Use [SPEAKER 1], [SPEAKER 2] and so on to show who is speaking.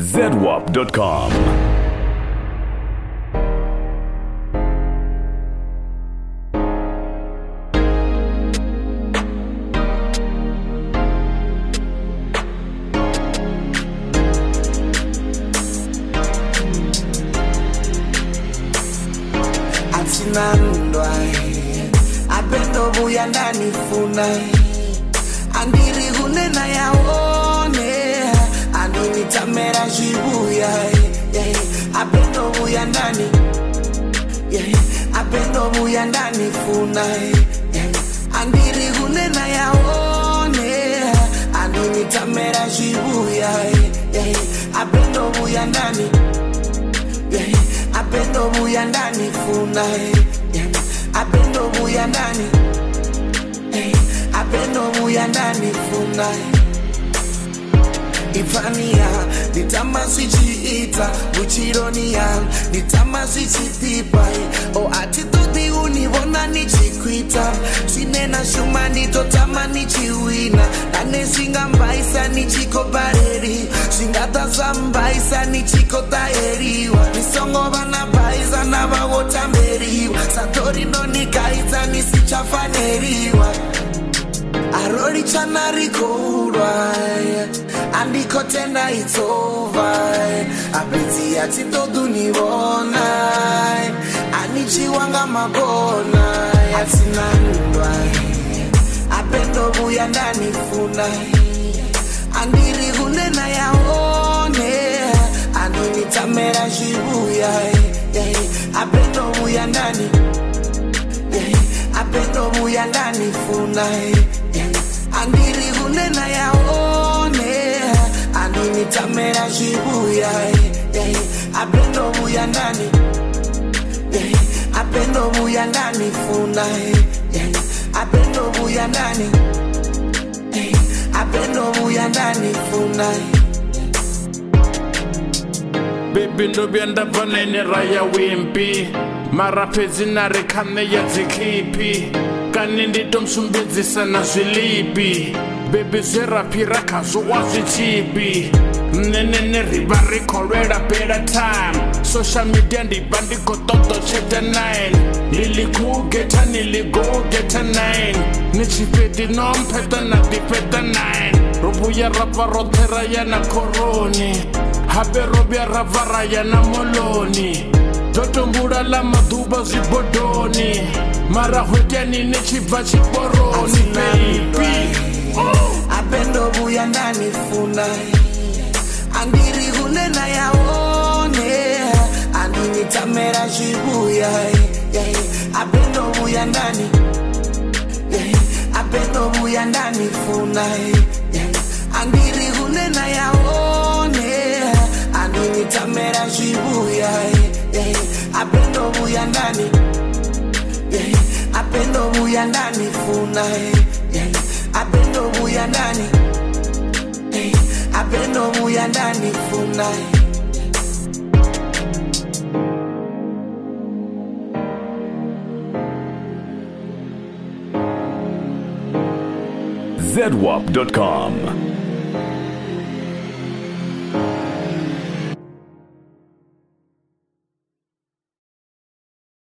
[SPEAKER 1] zedwap.com.
[SPEAKER 2] Atinandwa apendo buya ndani funa andiri hunena yaone andini tamera jibuya apendo buya ndani apendo buya ndani funa andiri hunena yaone andini tamera jibuya apendo buya ndani apendo buya ndani funa apendo buya ndani apendo buya ndani funa Ivania nitamasi chiita buchironia nitamasi chitipa o atitoti univona nichikwita sinena shumani totama nichiwina nane singa mbaisa nichikobareri singata sambaisa nichikotaeriwa nisongo vana baisa navavotamberiwa satori nonikaita nisichafaneriwa Arori chana rikorwa andiko tena it's over abeti ati todo nivona anichiwanga magona atinandwa apendo buya ndani funa andiri hunena yaone anini tamera jibuya apendo buya ndani apendo buya ndani funa andiri hunena yaone anini tamera jibuya apendo buya ndani apendo buya ndani funa apendo buya ndani apendo buya ndani funa
[SPEAKER 3] Baby ndo bianda vanene raya wimpi marapezi na rekane ya zikipi kanindi tomsumbedzisa na zvilipi Baby zverapira kazo wazichipi Nenene riba rikolwela better time Social media ndiba ndikototo chapter 9 Nilikugeta niligogeta 9 Nichipeti nompeta na dipeta 9 Rubuya rapa rotera ya na koroni Habe robya ravara ya na moloni Totombura la maduba zibodoni Mara hwetya nine chiba chiporoni baby
[SPEAKER 2] Apendo buya ndani funa andiri hunena yaone andini tamera jibuya apendo buya ndani apendo buya ndani funa andiri hunena yaone andini tamera jibuya apendo buya ndani apendo buya ndani funa apendo buya ndani apendo buya ndani funa
[SPEAKER 1] zedwap.com.